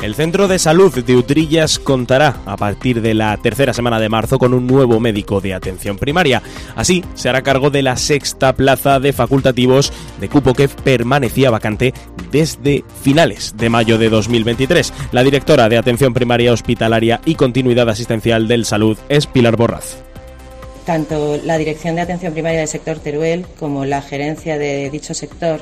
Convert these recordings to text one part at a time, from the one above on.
El Centro de Salud de Utrillas contará a partir de la tercera semana de marzo con un nuevo médico de atención primaria. Así, se hará cargo de la sexta plaza de facultativos de cupo que permanecía vacante desde finales de mayo de 2023. La directora de Atención Primaria Hospitalaria y Continuidad Asistencial del Salud es Pilar Borraz. Tanto la Dirección de Atención Primaria del sector Teruel como la gerencia de dicho sector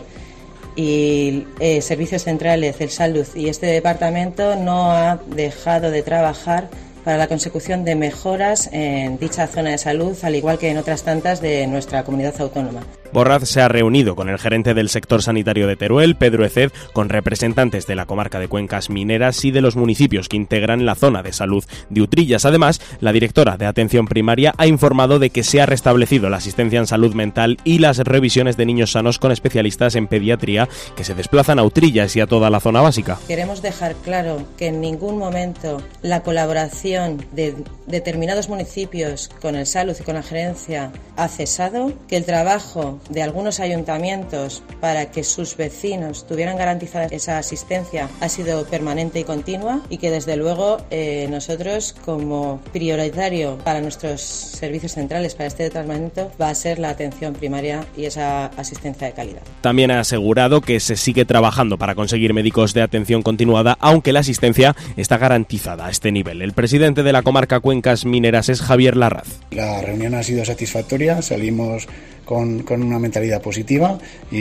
y servicios centrales del Salud y este departamento no ha dejado de trabajar para la consecución de mejoras en dicha zona de salud, al igual que en otras tantas de nuestra comunidad autónoma. Borraz se ha reunido con el gerente del sector sanitario de Teruel, Pedro Eced, con representantes de la comarca de Cuencas Mineras y de los municipios que integran la zona de salud de Utrillas. Además, la directora de Atención Primaria ha informado de que se ha restablecido la asistencia en salud mental y las revisiones de niños sanos con especialistas en pediatría que se desplazan a Utrillas y a toda la zona básica. Queremos dejar claro que en ningún momento la colaboración de determinados municipios con el Salud y con la gerencia ha cesado, que el trabajo de algunos ayuntamientos para que sus vecinos tuvieran garantizada esa asistencia ha sido permanente y continua y que desde luego nosotros como prioritario para nuestros servicios centrales para este departamento va a ser la atención primaria y esa asistencia de calidad. También ha asegurado que se sigue trabajando para conseguir médicos de atención continuada, aunque la asistencia está garantizada a este nivel. El presidente de la comarca Cuencas Mineras es Javier Larraz. La reunión ha sido satisfactoria, salimos con una mentalidad positiva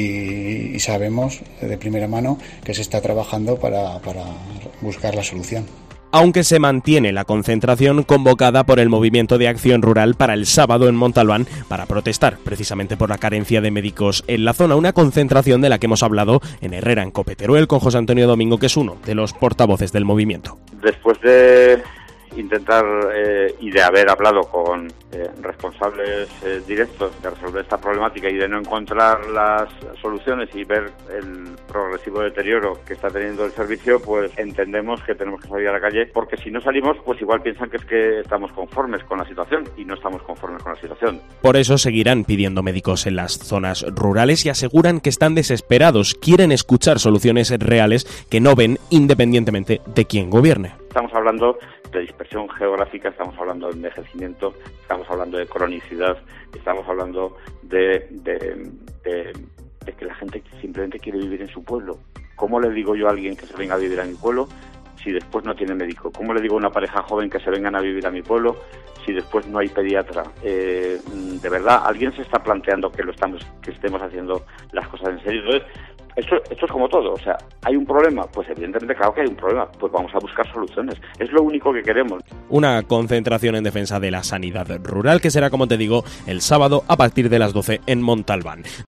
y sabemos de primera mano que se está trabajando para buscar la solución. Aunque se mantiene la concentración convocada por el Movimiento de Acción Rural para el sábado en Montalbán para protestar precisamente por la carencia de médicos en la zona, una concentración de la que hemos hablado en Herrera, en Cope Teruel, con José Antonio Domingo, que es uno de los portavoces del movimiento. Después de intentar y de haber hablado con responsables directos de resolver esta problemática y de no encontrar las soluciones y ver el progresivo deterioro que está teniendo el servicio, pues entendemos que tenemos que salir a la calle, porque si no salimos, pues igual piensan que es que estamos conformes con la situación y no estamos conformes con la situación. Por eso seguirán pidiendo médicos en las zonas rurales y aseguran que están desesperados, quieren escuchar soluciones reales que no ven independientemente de quién gobierne. Estamos hablando de dispersión geográfica, estamos hablando de envejecimiento, estamos hablando de cronicidad, estamos hablando de que la gente simplemente quiere vivir en su pueblo. ¿Cómo le digo yo a alguien que se venga a vivir a mi pueblo si después no tiene médico? ¿Cómo le digo a una pareja joven que se vengan a vivir a mi pueblo si después no hay pediatra? De verdad, ¿alguien se está planteando que estemos haciendo las cosas en serio? Entonces, esto es como todo, o sea, ¿hay un problema? Pues evidentemente, claro que hay un problema, pues vamos a buscar soluciones, es lo único que queremos. Una concentración en defensa de la sanidad rural que será, como te digo, el sábado a partir de las 12 en Montalbán.